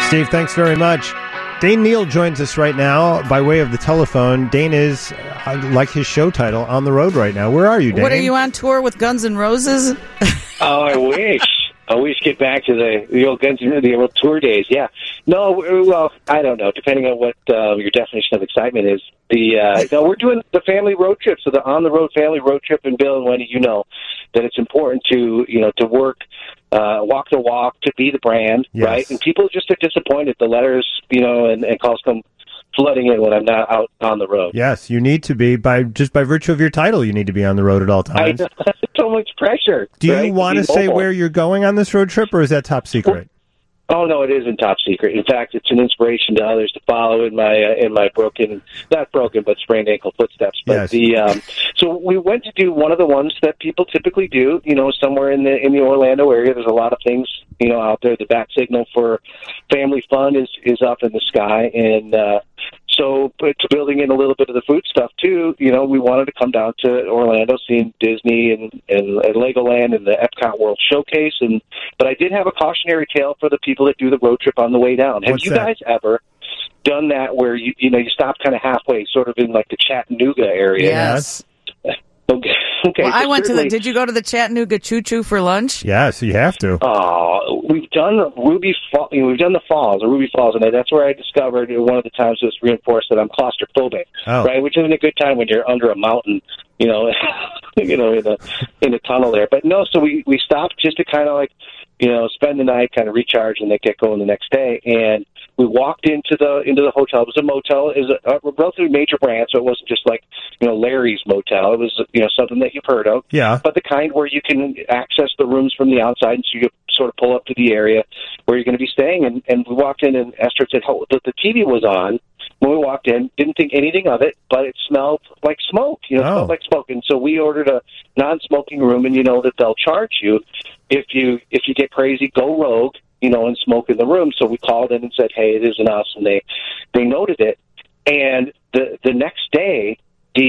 Steve, thanks very much. Dane Neal joins us right now by way of the telephone. Dane is, like his show title, on the road right now. Where are you, Dane? What, are you on tour with Guns N' Roses? Oh, I wish. I wish get back to the old Guns N' Roses, the old tour days. Yeah. No, well, I don't know. Depending on what your definition of excitement is. No, we're doing the family road trip, so the on-the-road family road trip. And Bill and Wendy, you know that it's important to work, walk the walk, to be the brand, yes. right? And people just are disappointed. The letters, and calls come flooding in when I'm not out on the road. Yes, you need to be, by virtue of your title, you need to be on the road at all times. I know, that's so much pressure. Do you want to say where you're going on this road trip, or is that top secret? Oh, no, it isn't top secret. In fact, it's an inspiration to others to follow in my sprained ankle footsteps. But yes. So we went to do one of the ones that people typically do, somewhere in the Orlando area. There's a lot of things, out there. The bat signal for family fun is up in the sky. And, so, but building in a little bit of the food stuff too, we wanted to come down to Orlando, seeing Disney and Legoland and the Epcot World Showcase. But I did have a cautionary tale for the people that do the road trip on the way down. Have you guys ever done that where you stop kind of halfway, sort of in like the Chattanooga area? Yes. Okay. Well, I went to did you go to the Chattanooga Choo Choo for lunch? Yes, you have to. We've done we've done the falls, the Ruby Falls, and that's where I discovered one of the times it was reinforced that I'm claustrophobic, right? Which isn't a good time when you're under a mountain, in a tunnel there. But no, so we stopped just to kind of spend the night, kind of recharge, and then get going the next day. And we walked into the hotel. It was a motel. It was a relatively major brand, so it wasn't just like Larry's Motel. It was something that you've heard of. Yeah. But the kind where you can access the rooms from the outside, and so you sort of pull up to the area where you're going to be staying. And we walked in, and Esther said, the TV was on when we walked in. Didn't think anything of it, but it smelled like smoke. It smelled like smoke. And so we ordered a non-smoking room, and that they'll charge you if you get crazy, go rogue, and smoke in the room. So we called in and said, hey, it isn't us, and they noted it. And the next day,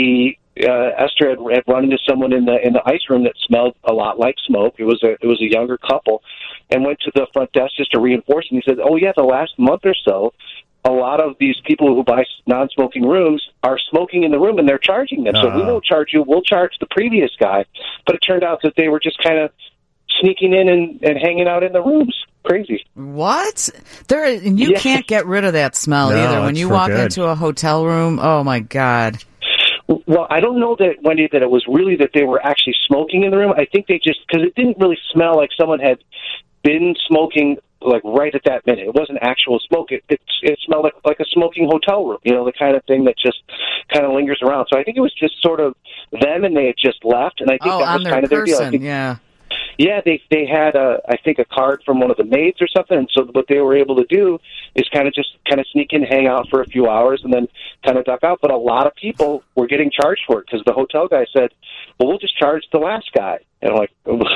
Esther had run into someone in the ice room that smelled a lot like smoke. It was a younger couple, and went to the front desk just to reinforce. And he said, "Oh yeah, the last month or so, a lot of these people who buy non-smoking rooms are smoking in the room, and they're charging them. So we won't charge you. We'll charge the previous guy." But it turned out that they were just kind of sneaking in and hanging out in the rooms. Crazy. What? You can't get rid of that smell either. When you walk into a hotel room, oh my God. Well, I don't know that, Wendy, that it was really that they were actually smoking in the room. I think they just, because it didn't really smell like someone had been smoking like right at that minute. It wasn't actual smoke. It smelled like a smoking hotel room, the kind of thing that just kind of lingers around. So I think it was just sort of them, and they had just left, and I think that was kind of their deal. Yeah, they had I think a card from one of the maids or something, and so what they were able to do is kind of sneak in, hang out for a few hours, and then kind of duck out. But a lot of people were getting charged for it because the hotel guy said, "Well, we'll just charge the last guy." And I'm like,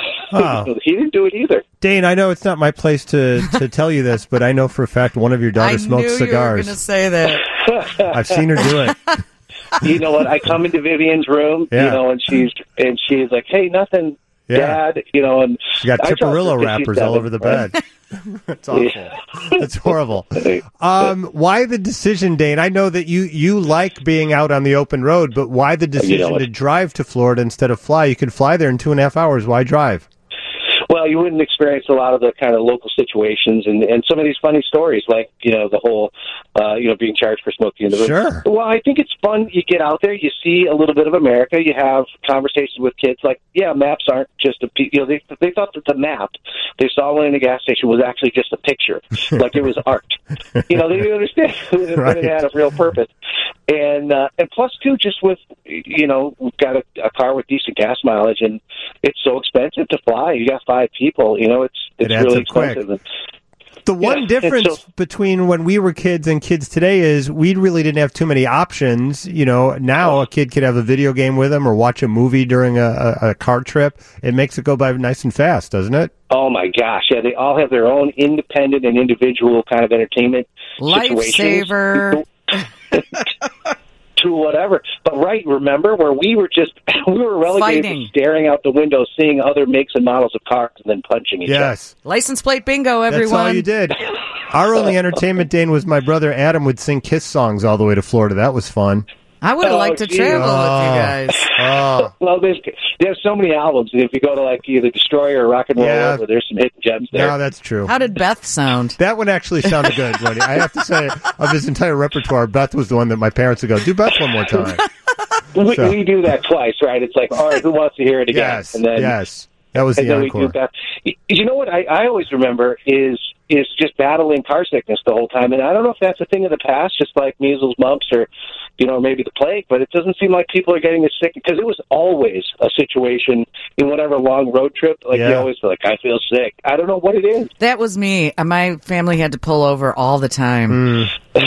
he didn't do it either. Dane, I know it's not my place to tell you this, but I know for a fact one of your daughters smokes cigars. I knew you were going to say that. I've seen her do it. You know what? I come into Vivian's room, and she's like, "Hey, nothing." Yeah. Dad, and she got Tipperillo wrappers all over the bed. It's awful. Yeah. It's horrible. Why the decision, Dane? I know that you like being out on the open road, but why the decision to drive to Florida instead of fly? You could fly there in 2.5 hours. Why drive? Well, you wouldn't experience a lot of the kind of local situations and some of these funny stories, like, the whole, being charged for smoking in the room. Sure. Well, I think it's fun. You get out there, you see a little bit of America, you have conversations with kids like, maps aren't just they thought that the map they saw one in the gas station was actually just a picture, like it was art. They didn't understand that it had a real purpose. And plus, too, just with, we've got a car with decent gas mileage, and it's so expensive to fly. You got 5 people, it's really expensive. The one difference between when we were kids and kids today is we really didn't have too many options. Now a kid could have a video game with them or watch a movie during a car trip. It makes it go by nice and fast, doesn't it? Oh, my gosh. Yeah, they all have their own independent and individual kind of entertainment Lifesaver. To whatever. But remember where we were relegated to staring out the window, seeing other makes and models of cars and then punching each other. Yes. License plate bingo, everyone. That's all you did. Our only entertainment, Dane, was my brother Adam would sing Kiss songs all the way to Florida. That was fun. I would have liked to travel with you guys. Well, there's so many albums. If you go to like either Destroyer or Rock and Roll, Over, there's some hidden gems there. No, that's true. How did Beth sound? That one actually sounded good, Wendy. I have to say, of his entire repertoire, Beth was the one that my parents would go, do Beth one more time. We do that twice, right? It's like, all right, who wants to hear it again? Yes, and then, that was the encore. You know what I always remember is just battling car sickness the whole time. And I don't know if that's a thing of the past, just like measles, mumps, or, maybe the plague, but it doesn't seem like people are getting as sick, because it was always a situation in whatever long road trip, you always feel like, I feel sick. I don't know what it is. That was me. My family had to pull over all the time.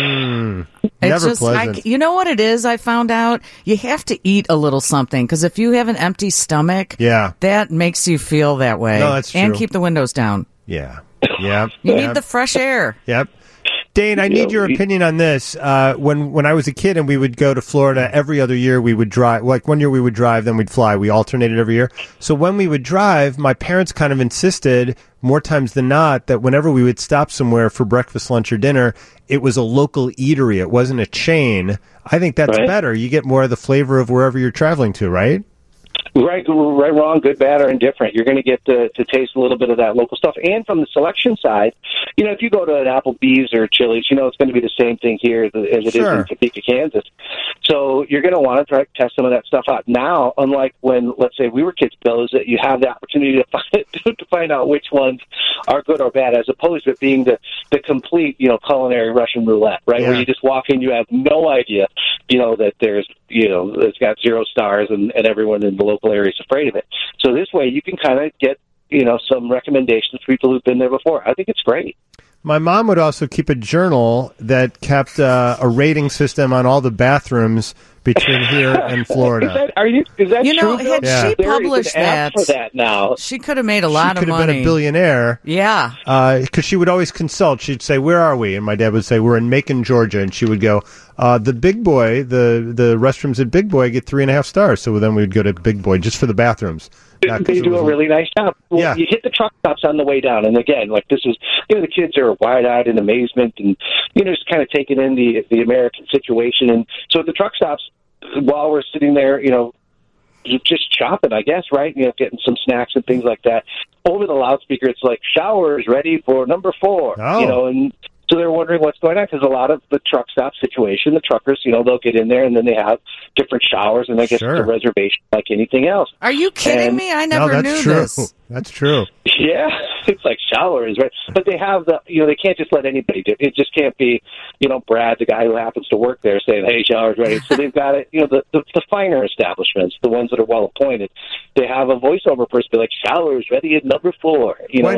Never just, pleasant. You know what it is? I found out you have to eat a little something, because if you have an empty stomach, that makes you feel that way. No, that's true. And keep the windows down. Yeah. You need the fresh air. Yep. Dane, I need your opinion on this. When I was a kid and we would go to Florida every other year, we would drive. Like 1 year we would drive, then we'd fly. We alternated every year. So when we would drive, my parents kind of insisted more times than not that whenever we would stop somewhere for breakfast, lunch, or dinner, it was a local eatery. It wasn't a chain. I think that's better. You get more of the flavor of wherever you're traveling to, right? Right, wrong, good, bad, or indifferent. You're going to get to taste a little bit of that local stuff. And from the selection side, if you go to an Applebee's or Chili's, it's going to be the same thing here as it is in Topeka, Kansas. So you're going to want to try to test some of that stuff out. Now, unlike when, let's say, we were kids, Bill, is that you have the opportunity to find out which ones are good or bad, as opposed to it being the complete, culinary Russian roulette, right? Yeah. Where you just walk in, you have no idea, that there's, it's got 0 stars and everyone in the local area is afraid of it. So this way you can kind of get, some recommendations for people who've been there before. I think it's great. My mom would also keep a journal that kept a rating system on all the bathrooms between here and Florida. Is that true? Had she published that, for that now, she could have made a lot of money. She could have been a billionaire. Yeah. Because she would always consult. She'd say, "Where are we?" And my dad would say, "We're in Macon, Georgia." And she would go, "The Big Boy, the restrooms at Big Boy get 3.5 stars." So then we would go to Big Boy just for the bathrooms. They do a really nice job. Well, you hit the truck stops on the way down, and again, this was, the kids are wide-eyed in amazement, and just kind of taking in the American situation. And so at the truck stops, while we're sitting there, just shopping, I guess, right? Getting some snacks and things like that. Over the loudspeaker, it's like, showers ready for number 4. And so they're wondering what's going on, because a lot of the truck stop situation, the truckers, they'll get in there and then they have different showers, and I guess it's a reservation like anything else. Are you kidding me? I never knew this. That's true. Yeah, it's like showers, right? But they have they can't just let anybody do it. It just can't be, Brad, the guy who happens to work there, saying, "Hey, showers ready." So they've got it. The finer establishments, the ones that are well appointed, they have a voiceover person be like, "Showers ready at number 4."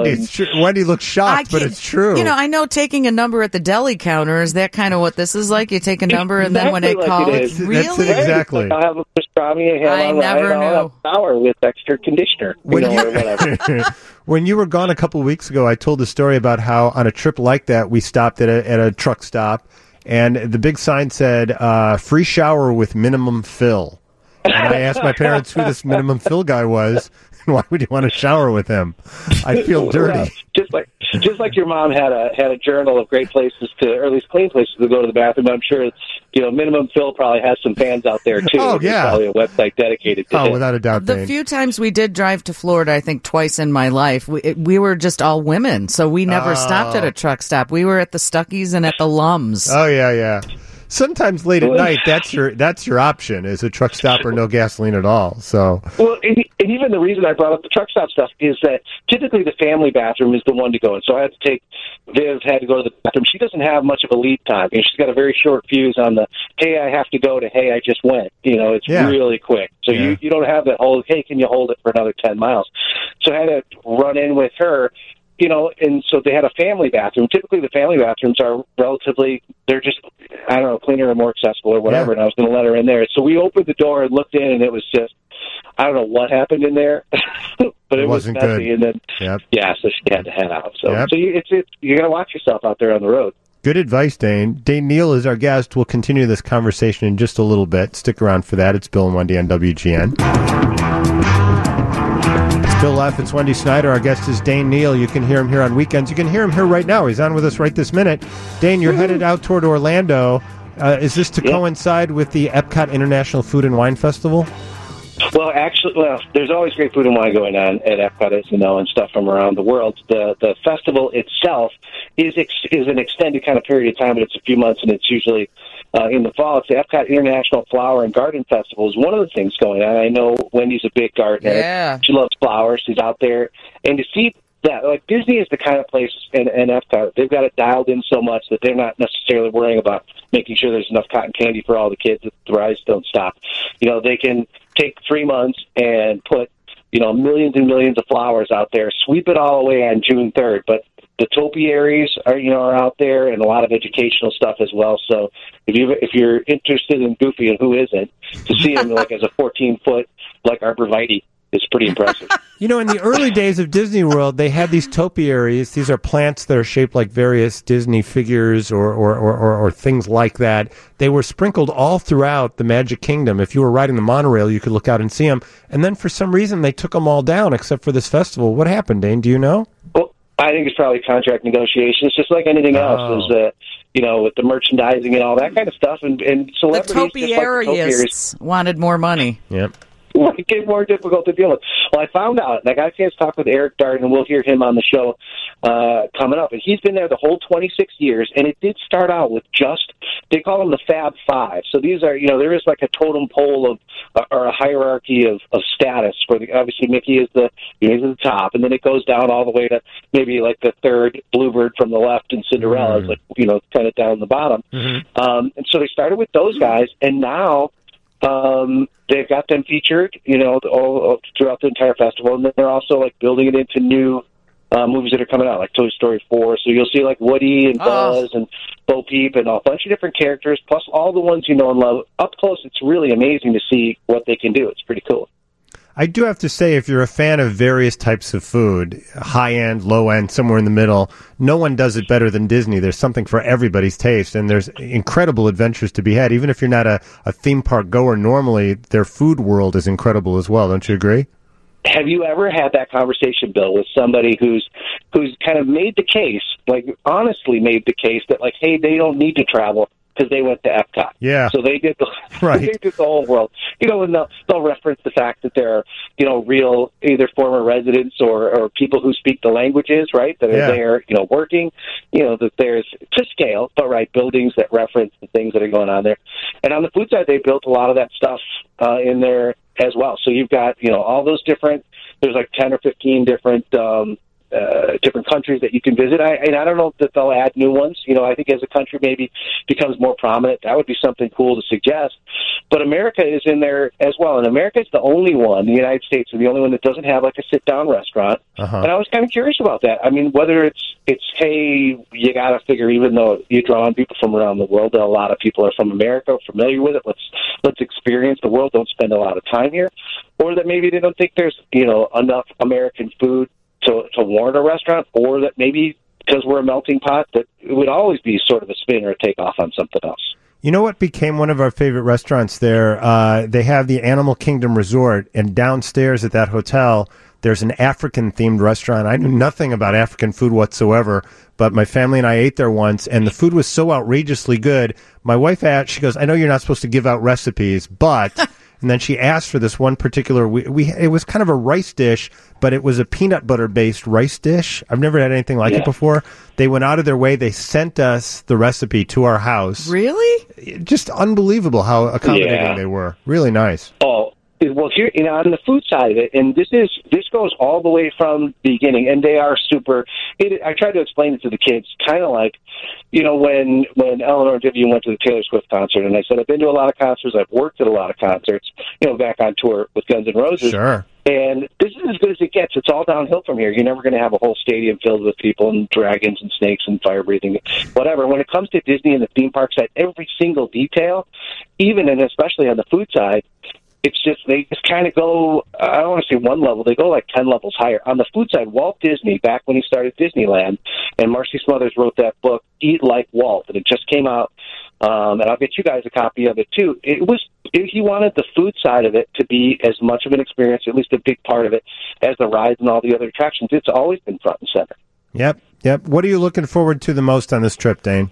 Wendy looks shocked, but it's true. I know taking a number at the deli counter, is that kind of what this is like? You take a number and then when they call it, really? That's it, exactly. I'll have a pastrami. I never knew. I'll have a shower with extra conditioner, or whatever. When you were gone a couple of weeks ago, I told a story about how on a trip like that, we stopped at a truck stop, and the big sign said, "Free shower with minimum fill." And I asked my parents who this minimum fill guy was, and why would you want to shower with him? I feel dirty. Just like your mom had a journal of great places or at least clean places to go to the bathroom. I'm sure Minimum Fill probably has some fans out there too. Oh yeah, there's probably a website dedicated to it. Without a doubt. The few times we did drive to Florida, I think twice in my life, we were just all women, so we never stopped at a truck stop. We were at the Stuckey's and at the Lums. Oh yeah. Sometimes late at night, that's your option, is a truck stop or no gasoline at all. So and even the reason I brought up the truck stop stuff is that typically the family bathroom is the one to go in. So I had to take Viv had to go to the bathroom. She doesn't have much of a lead time. She's got a very short fuse on the "hey, I have to go" to "hey, I just went." It's really quick. So you don't have that whole "hey, can you hold it for another 10 miles?" So I had to run in with her. And so they had a family bathroom. Typically, the family bathrooms are they're just, cleaner and more accessible or whatever, and I was going to let her in there. So we opened the door and looked in, and it was just, I don't know what happened in there, but it was messy. Good. And then, so she had to head out. So, you got to watch yourself out there on the road. Good advice, Dane. Dane Neal is our guest. We'll continue this conversation in just a little bit. Stick around for that. It's Bill and Wendy on WGN. Bill Leff, it's Wendy Snyder. Our guest is Dane Neal. You can hear him here on weekends. You can hear him here right now. He's on with us right this minute. Dane, you're headed out toward Orlando. Is this to coincide with the Epcot International Food and Wine Festival? Well, actually, there's always great food and wine going on at Epcot, as you know, and stuff from around the world. The festival itself is an extended kind of period of time, but it's a few months, and it's usually in the fall. It's the Epcot International Flower and Garden Festival is one of the things going on. I know Wendy's a big gardener. Yeah. She loves flowers. She's out there. And to see that, like, Disney is the kind of place, and Epcot, they've got it dialed in so much that they're not necessarily worrying about making sure there's enough cotton candy for all the kids that the rides don't stop. You know, they can take 3 months and put, you know, millions and millions of flowers out there, sweep it all away on June 3rd. But the topiaries are out there, and a lot of educational stuff as well. So if you're interested in Goofy, and who isn't, to see him like as a 14-foot like arborvitae is pretty impressive. You know, in the early days of Disney World, they had these topiaries. These are plants that are shaped like various Disney figures or things like that. They were sprinkled all throughout the Magic Kingdom. If you were riding the monorail, you could look out and see them. And then for some reason, they took them all down except for this festival. What happened, Dane? Do you know? Well, I think it's probably contract negotiations, just like anything else. Is with the merchandising and all that kind of stuff, and celebrities. The topiarists wanted more money. Yep. It get more difficult to deal with. Well, I found out, and I got a chance to talk with Eric Darden, and we'll hear him on the show coming up. And he's been there the whole 26 years, and it did start out with they call them the Fab Five. So these are, there is like a totem pole or a hierarchy of status. Obviously Mickey is the top, and then it goes down all the way to maybe like the third Bluebird from the left, and Cinderella is kind of down the bottom. Mm-hmm. And so they started with those guys, and now they've got them featured, all throughout the entire festival, and then they're also like building it into new movies that are coming out, like Toy Story 4. So you'll see like Woody and Buzz and Bo Peep and a bunch of different characters, plus all the ones you know and love. Up close, it's really amazing to see what they can do. It's pretty cool. I do have to say, if you're a fan of various types of food, high-end, low-end, somewhere in the middle, no one does it better than Disney. There's something for everybody's taste, and there's incredible adventures to be had. Even if you're not a theme park goer normally, their food world is incredible as well. Don't you agree? Have you ever had that conversation, Bill, with somebody who's kind of made the case, like honestly made the case that, like, hey, they don't need to travel because they went to Epcot. Yeah. So they did they did the whole world. And they'll reference the fact that there are, real either former residents or people who speak the languages, right, that are there, working, that there's, to scale, but right, buildings that reference the things that are going on there. And on the food side, they built a lot of that stuff in there as well. So you've got, all those there's like 10 or 15 different countries that you can visit. I don't know that they'll add new ones. I think as a country maybe becomes more prominent, that would be something cool to suggest. But America is in there as well. And America is the only one, the United States is the only one that doesn't have like a sit-down restaurant. Uh-huh. And I was kind of curious about that. I mean, whether it's hey, you got to figure, even though you draw on people from around the world, that a lot of people are from America, familiar with it. Let's experience the world. Don't spend a lot of time here. Or that maybe they don't think there's, enough American food to warrant a restaurant, or that maybe because we're a melting pot, that it would always be sort of a spin or a takeoff on something else. You know what became one of our favorite restaurants there? They have the Animal Kingdom Resort, and downstairs at that hotel, there's an African-themed restaurant. I knew nothing about African food whatsoever, but my family and I ate there once, and the food was so outrageously good. My wife asked, she goes, I know you're not supposed to give out recipes, but... And then she asked for this one particular, it was kind of a rice dish, but it was a peanut butter-based rice dish. I've never had anything like it before. They went out of their way. They sent us the recipe to our house. Really? Just unbelievable how accommodating they were. Really nice. Oh, well, here, on the food side of it, and this goes all the way from the beginning, and they are super. I tried to explain it to the kids, kind of like, when Eleanor and Vivian went to the Taylor Swift concert, and I said, I've been to a lot of concerts, I've worked at a lot of concerts, back on tour with Guns N' Roses. Sure. And this is as good as it gets. It's all downhill from here. You're never going to have a whole stadium filled with people and dragons and snakes and fire breathing, whatever. When it comes to Disney and the theme park side, every single detail, even and especially on the food side, it's just, they just kind of go, I don't want to say one level, they go like 10 levels higher. On the food side, Walt Disney, back when he started Disneyland, and Marcy Smothers wrote that book, Eat Like Walt, and it just came out and I'll get you guys a copy of it too. He wanted the food side of it to be as much of an experience, at least a big part of it, as the rides and all the other attractions. It's always been front and center. Yep. What are you looking forward to the most on this trip, Dane?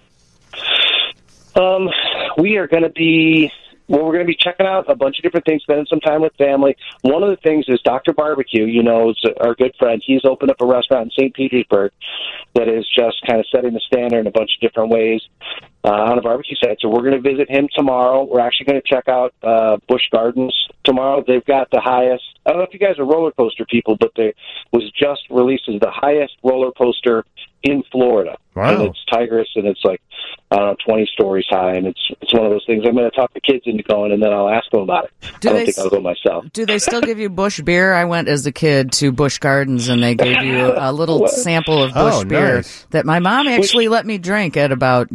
We are going to be... Well, we're going to be checking out a bunch of different things, spending some time with family. One of the things is Dr. Barbecue, is our good friend. He's opened up a restaurant in St. Petersburg that is just kind of setting the standard in a bunch of different ways on the barbecue side. So we're going to visit him tomorrow. We're actually going to check out Busch Gardens tomorrow. They've got the highest, I don't know if you guys are roller coaster people, but they was just released as the highest roller coaster in Florida. Wow. And it's Tigris, and it's like, 20 stories high, and it's one of those things. I'm going to talk the kids into going, and then I'll ask them about it. I don't think I'll go myself. Do they still give you Busch beer? I went as a kid to Busch Gardens, and they gave you a little sample of Busch beer that my mom actually let me drink at about,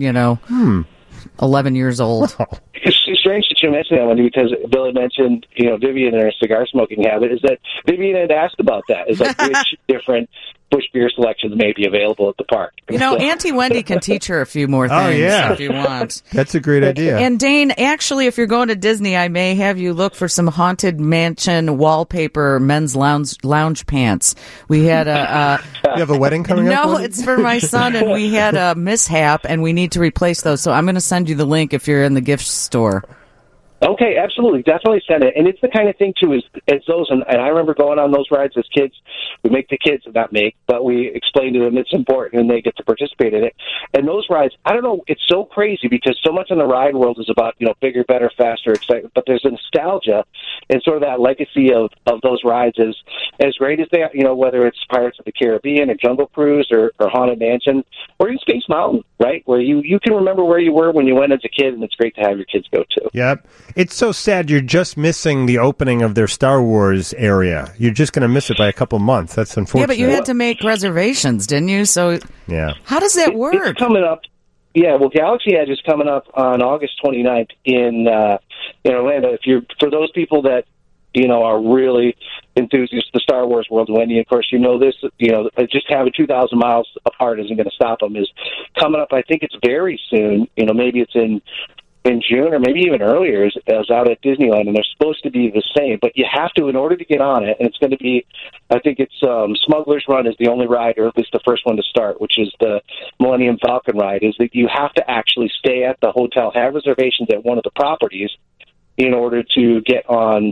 11 years old. It's strange that you mentioned that one, because Billy mentioned, Vivian and her cigar smoking habit, is that Vivian had asked about that. It's like which different Busch beer selections may be available at the park. Auntie Wendy can teach her a few more things if you want. That's a great idea. And Dane, actually, if you're going to Disney, I may have you look for some Haunted Mansion wallpaper men's lounge pants. We had you have a wedding coming up? No, it's for my son, and we had a mishap, and we need to replace those. So I'm going to send you the link if you're in the gift store. Okay, absolutely. Definitely send it. And it's the kind of thing, too, is those, and I remember going on those rides as kids. We make the kids, not make, but we explain to them it's important, and they get to participate in it. And those rides, I don't know, it's so crazy because so much in the ride world is about, bigger, better, faster, excitement, but there's a nostalgia and sort of that legacy of those rides is as great as they are, whether it's Pirates of the Caribbean or Jungle Cruise or Haunted Mansion or even Space Mountain, right, where you can remember where you were when you went as a kid, and it's great to have your kids go to. Yep. It's so sad you're just missing the opening of their Star Wars area. You're just going to miss it by a couple months. That's unfortunate. Yeah, but you had to make reservations, didn't you? So yeah. How does that work? It's coming up. Yeah, well, Galaxy Edge is coming up on August 29th in Orlando. For those people that are really enthusiasts of the Star Wars world, Wendy, of course, this, just having 2,000 miles apart isn't going to stop them, is coming up. I think it's very soon. Maybe it's in June or maybe even earlier is out at Disneyland, and they're supposed to be the same. But you have to, in order to get on it, and it's going to be, I think it's Smuggler's Run is the only ride, or at least the first one to start, which is the Millennium Falcon ride, is that you have to actually stay at the hotel, have reservations at one of the properties in order to get on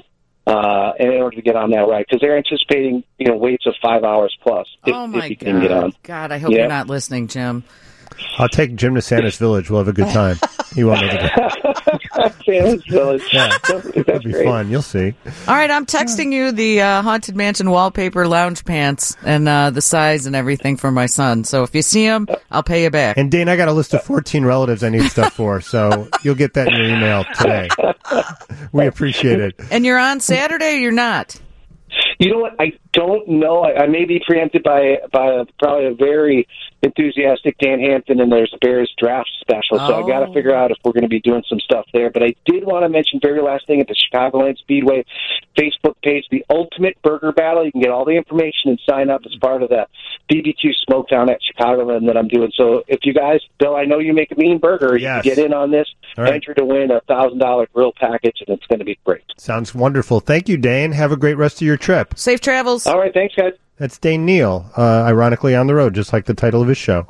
that ride, because they're anticipating waits of 5 hours plus if you can get on. God, I hope you're not listening, Jim. I'll take Jim to Santa's Village. We'll have a good time. He won't know the Santa's Village. Yeah, that'll be fun. You'll see. All right, I'm texting you the Haunted Mansion wallpaper lounge pants and the size and everything for my son. So if you see them, I'll pay you back. And Dane, I got a list of 14 relatives I need stuff for, so you'll get that in your email today. We appreciate it. And you're on Saturday or you're not? You know what? I don't know. I may be preempted by probably a very enthusiastic Dan Hampton, and there's a Bears draft special. So I got to figure out if we're going to be doing some stuff there. But I did want to mention, very last thing, at the Chicagoland Speedway Facebook page, the Ultimate Burger Battle. You can get all the information and sign up as part of the BBQ Smokedown at Chicagoland that I'm doing. So if you guys, Bill, I know you make a mean burger. Yes. You can get in on this, right. Enter to win a $1,000 grill package, and it's going to be great. Sounds wonderful. Thank you, Dane. Have a great rest of your trip. Safe travels. All right, thanks, guys. That's Dane Neal, ironically on the road, just like the title of his show.